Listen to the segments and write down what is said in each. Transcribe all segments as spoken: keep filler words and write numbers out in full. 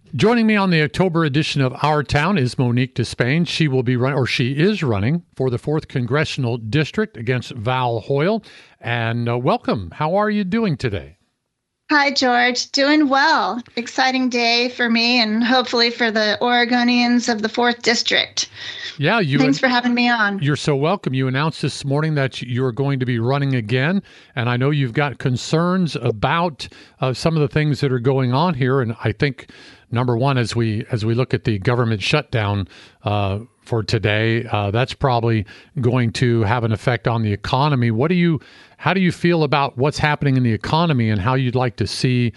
Joining me on the October edition of Our Town is Monique Despain. She will be running, or she is running, for the fourth Congressional District against Val Hoyle. And uh, welcome. How are you doing today? Hi, George. Doing well. Exciting day for me and hopefully for the Oregonians of the fourth District. Yeah, you. Thanks for having me on. You're so welcome. You announced this morning that you're going to be running again, and I know you've got concerns about uh, some of the things that are going on here. And I think number one, as we as we look at the government shutdown uh, for today, uh, that's probably going to have an effect on the economy. What do you? How do you feel about what's happening in the economy and how you'd like to see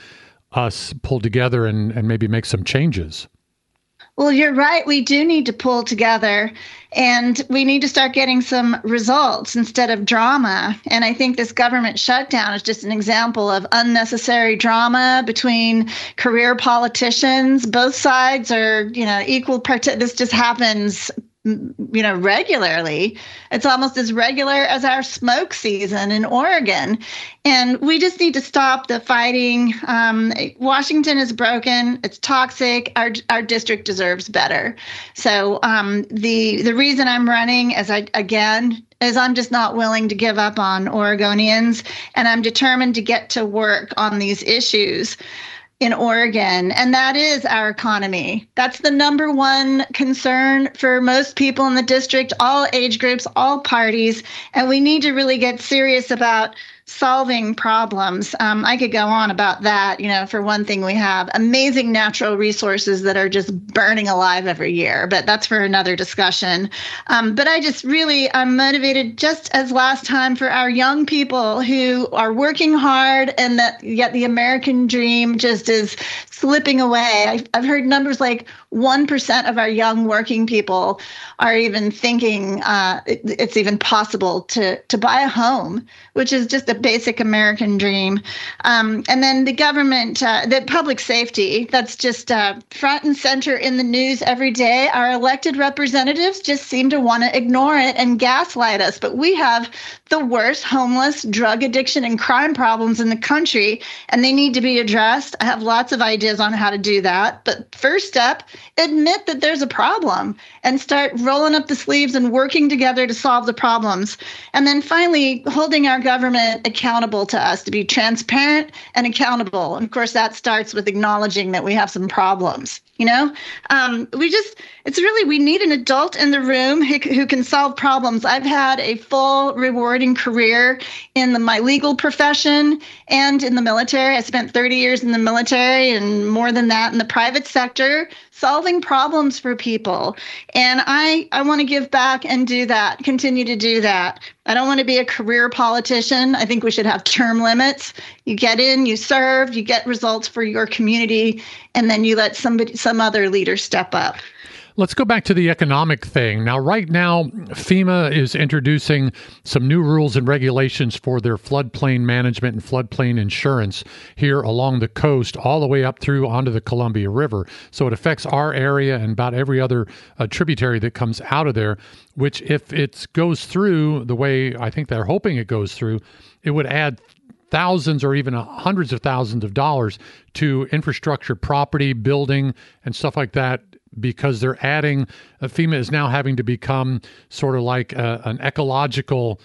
us pull together and, and maybe make some changes? Well, you're right. We do need to pull together and we need to start getting some results instead of drama. And I think this government shutdown is just an example of unnecessary drama between career politicians. Both sides are, you know, equal part. This just happens, you know, regularly. It's almost as regular as our smoke season in Oregon. And we just need to stop the fighting. Um, Washington is broken. It's toxic. Our our district deserves better. So um, the the reason I'm running is I again is I'm just not willing to give up on Oregonians, and I'm determined to get to work on these issues in Oregon, and that is our economy. That's the number one concern for most people in the district, all age groups, all parties, and we need to really get serious about solving problems. Um, I could go on about that. You know, for one thing, we have amazing natural resources that are just burning alive every year, but that's for another discussion. Um, but I just really, I'm motivated just as last time for our young people who are working hard and that yet the American dream just is slipping away. I've, I've heard numbers like one percent of our young working people are even thinking uh, it, it's even possible to, to buy a home, which is just a basic American dream. Um, and then the government, uh, the public safety, that's just uh, front and center in the news every day. Our elected representatives just seem to want to ignore it and gaslight us. But we have the worst homeless, drug addiction, and crime problems in the country, and they need to be addressed. I have lots of ideas on how to do that. But first step, admit that there's a problem and start rolling up the sleeves and working together to solve the problems. And then finally, holding our government accountable to us, to be transparent and accountable. And of course, that starts with acknowledging that we have some problems. You know, um, we just, it's really, we need an adult in the room who, who can solve problems. I've had a full, rewarding career in the, my legal profession and in the military. I spent thirty years in the military and more than that in the private sector, solving problems for people. And I, I want to give back and do that, continue to do that. I don't want to be a career politician. I think we should have term limits. You get in, you serve, you get results for your community, and then you let somebody, some other leader step up. Let's go back to the economic thing. Now, right now, FEMA is introducing some new rules and regulations for their floodplain management and floodplain insurance here along the coast, all the way up through onto the Columbia River. So it affects our area and about every other uh, tributary that comes out of there, which if it goes through the way I think they're hoping it goes through, it would add thousands or even hundreds of thousands of dollars to infrastructure, property, building, and stuff like that, because they're adding, uh, FEMA is now having to become sort of like a, an ecological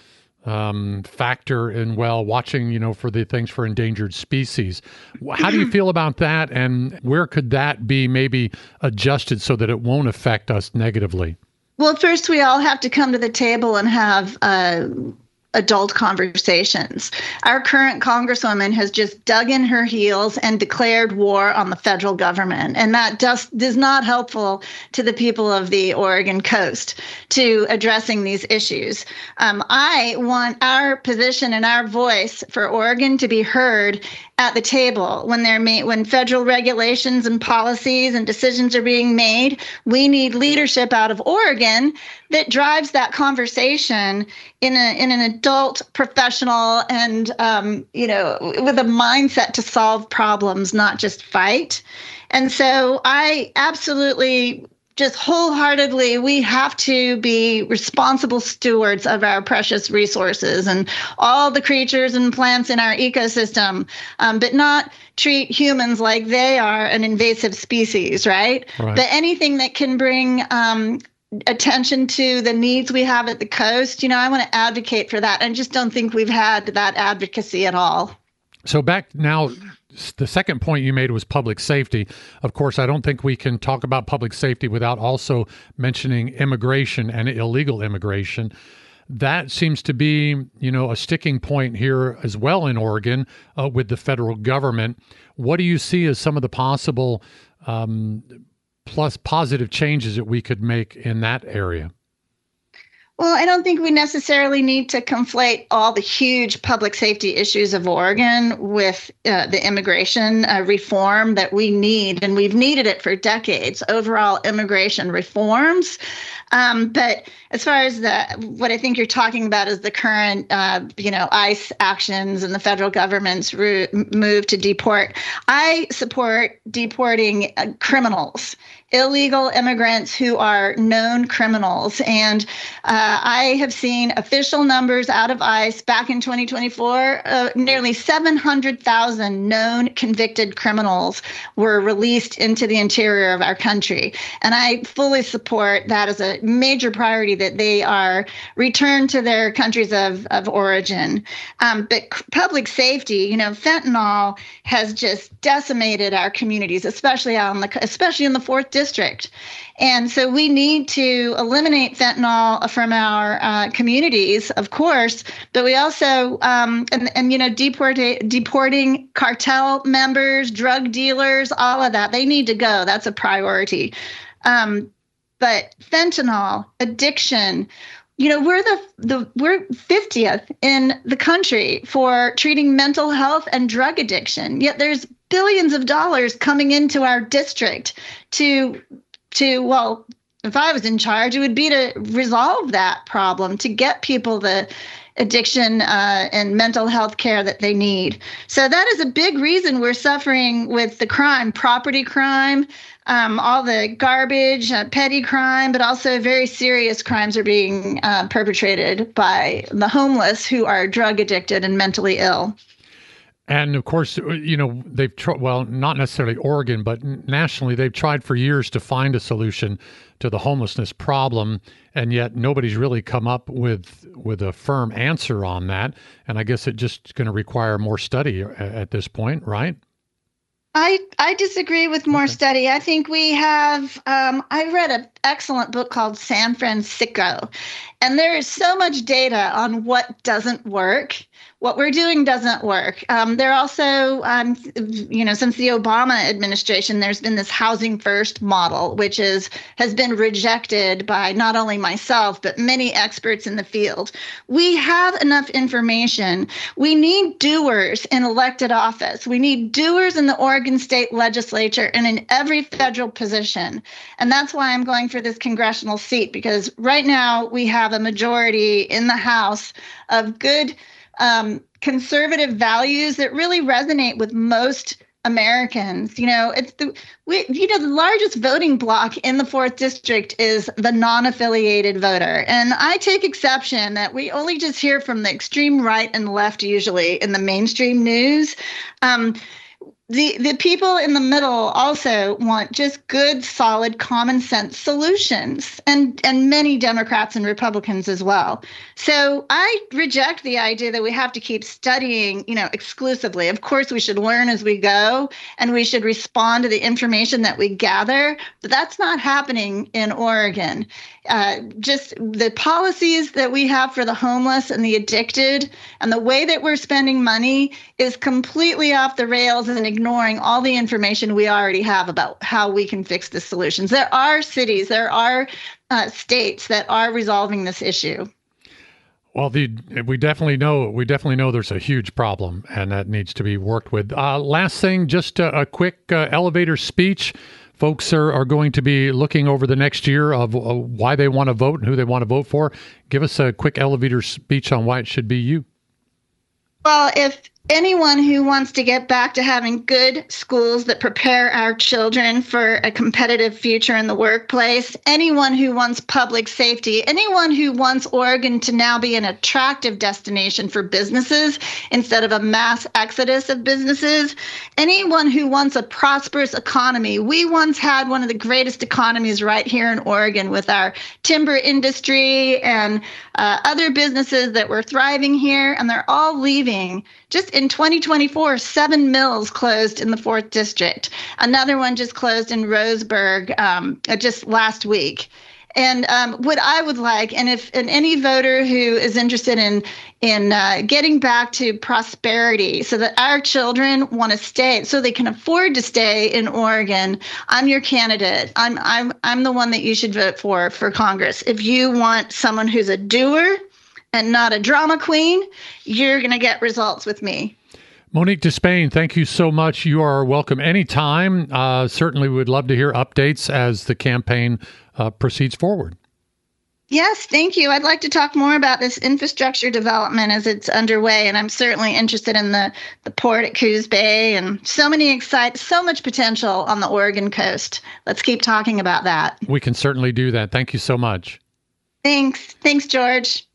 um, factor in, well, watching, you know, for the things for endangered species. How do you feel about that? And where could that be maybe adjusted so that it won't affect us negatively? Well, first, we all have to come to the table and have uh, adult conversations. Our current Congresswoman has just dug in her heels and declared war on the federal government. And that just is not helpful to the people of the Oregon coast to addressing these issues. Um, I want our position and our voice for Oregon to be heard at the table when they're made, when federal regulations and policies and decisions are being made. We need leadership out of Oregon that drives that conversation in a in an adult, professional, and um, you know, with a mindset to solve problems, not just fight. And so I absolutely just wholeheartedly, we have to be responsible stewards of our precious resources and all the creatures and plants in our ecosystem, um, but not treat humans like they are an invasive species, right? Right. But anything that can bring um, attention to the needs we have at the coast, you know, I want to advocate for that. I just don't think we've had that advocacy at all. So back now, the second point you made was public safety. Of course, I don't think we can talk about public safety without also mentioning immigration and illegal immigration. That seems to be, you know, a sticking point here as well in Oregon uh, with the federal government. What do you see as some of the possible um, plus positive changes that we could make in that area? Well, I don't think we necessarily need to conflate all the huge public safety issues of Oregon with uh, the immigration uh, reform that we need, and we've needed it for decades, overall immigration reforms. Um, but as far as the what I think you're talking about is the current, uh, you know, ICE actions and the federal government's ro- move to deport. I support deporting uh, criminals, illegal immigrants who are known criminals. And uh, I have seen official numbers out of ICE back in twenty twenty-four, uh, nearly seven hundred thousand known convicted criminals were released into the interior of our country. And I fully support that as a major priority, that they are returned to their countries of, of origin. Um, but c- public safety, you know, fentanyl has just decimated our communities, especially out in the, especially in the fourth district. And so we need to eliminate fentanyl from our uh, communities, of course, but we also, um, and, and, you know, deport, deporting cartel members, drug dealers, all of that, they need to go. That's a priority. Um, but fentanyl, addiction, you know, we're the, the we're fiftieth in the country for treating mental health and drug addiction, yet there's billions of dollars coming into our district to to, well, if I was in charge, it would be to resolve that problem, to get people the addiction uh, and mental health care that they need. So that is a big reason we're suffering with the crime, property crime, um, all the garbage, uh, petty crime, but also very serious crimes are being uh, perpetrated by the homeless who are drug addicted and mentally ill. And of course, you know, they've tried, well, not necessarily Oregon, but nationally, they've tried for years to find a solution to the homelessness problem. And yet nobody's really come up with with a firm answer on that. And I guess it's just going to require more study at this point, right? I, I disagree with more Okay. study. I think we have, um, I read an excellent book called San Francisco, and there is so much data on what doesn't work. What we're doing doesn't work. Um, there also, um, you know, since the Obama administration, there's been this housing first model, which is has been rejected by not only myself, but many experts in the field. We have enough information. We need doers in elected office. We need doers in the Oregon State Legislature and in every federal position. And that's why I'm going for this congressional seat, because right now we have a majority in the House of good Um, conservative values that really resonate with most Americans. You know, it's the we, you know, the largest voting bloc in the fourth district is the non-affiliated voter, and I take exception that we only just hear from the extreme right and left usually in the mainstream news. Um, The the people in the middle also want just good, solid, common sense solutions, and, and many Democrats and Republicans as well. So I reject the idea that we have to keep studying, you know, exclusively. Of course, we should learn as we go, and we should respond to the information that we gather, but that's not happening in Oregon. Uh, just the policies that we have for the homeless and the addicted and the way that we're spending money is completely off the rails and ignoring all the information we already have about how we can fix the solutions. There are cities, there are uh, states that are resolving this issue. Well, the, we definitely know we definitely know there's a huge problem, and that needs to be worked with. Uh, last thing, just a, a quick uh, elevator speech. Folks are, are going to be looking over the next year of uh, why they want to vote and who they want to vote for. Give us a quick elevator speech on why it should be you. Well, if anyone who wants to get back to having good schools that prepare our children for a competitive future in the workplace, anyone who wants public safety, anyone who wants Oregon to now be an attractive destination for businesses instead of a mass exodus of businesses, anyone who wants a prosperous economy. We once had one of the greatest economies right here in Oregon with our timber industry and uh, other businesses that were thriving here, and they're all leaving. Just in twenty twenty-four, seven mills closed in the fourth District. Another one just closed in Roseburg um, just last week. And um, what I would like, and if and any voter who is interested in in uh, getting back to prosperity so that our children want to stay, so they can afford to stay in Oregon, I'm your candidate. I'm I'm I'm the one that you should vote for for Congress. If you want someone who's a doer and not a drama queen, you're going to get results with me. Monique Despain, thank you so much. You are welcome anytime. Uh, certainly would love to hear updates as the campaign uh, proceeds forward. Yes, thank you. I'd like to talk more about this infrastructure development as it's underway, and I'm certainly interested in the, the port at Coos Bay and so many excite, so much potential on the Oregon coast. Let's keep talking about that. We can certainly do that. Thank you so much. Thanks. Thanks, George.